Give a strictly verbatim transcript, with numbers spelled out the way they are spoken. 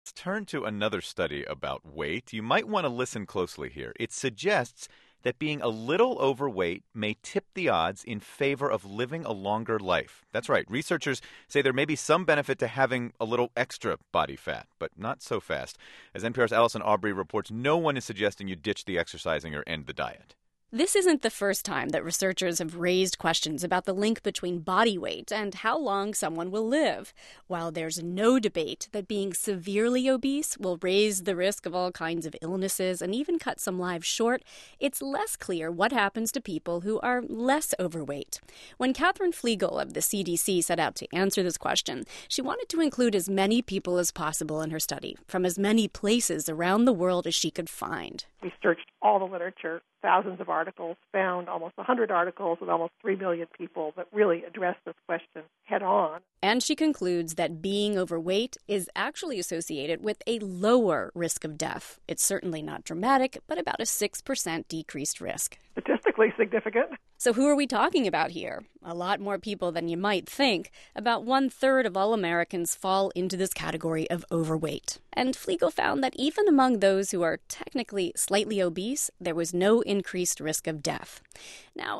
Let's turn to another study about weight. You might want to listen closely here. It suggests that being a little overweight may tip the odds in favor of living a longer life. That's right. Researchers say there may be some benefit to having a little extra body fat, but not so fast. As N P R's Allison Aubrey reports, no one is suggesting you ditch the exercising or end the diet. This isn't the first time that researchers have raised questions about the link between body weight and how long someone will live. While there's no debate that being severely obese will raise the risk of all kinds of illnesses and even cut some lives short, it's less clear what happens to people who are less overweight. When Katherine Flegel of the C D C set out to answer this question, she wanted to include as many people as possible in her study, from as many places around the world as she could find. We searched all the literature, thousands of articles, found almost one hundred articles with almost three million people that really address this question head on. And she concludes that being overweight is actually associated with a lower risk of death. It's certainly not dramatic, but about a six percent decreased risk. Statistically significant. So who are we talking about here? A lot more people than you might think. About one-third of all Americans fall into this category of overweight. And Flegel found that even among those who are technically slightly obese, there was no increased risk of death. Now,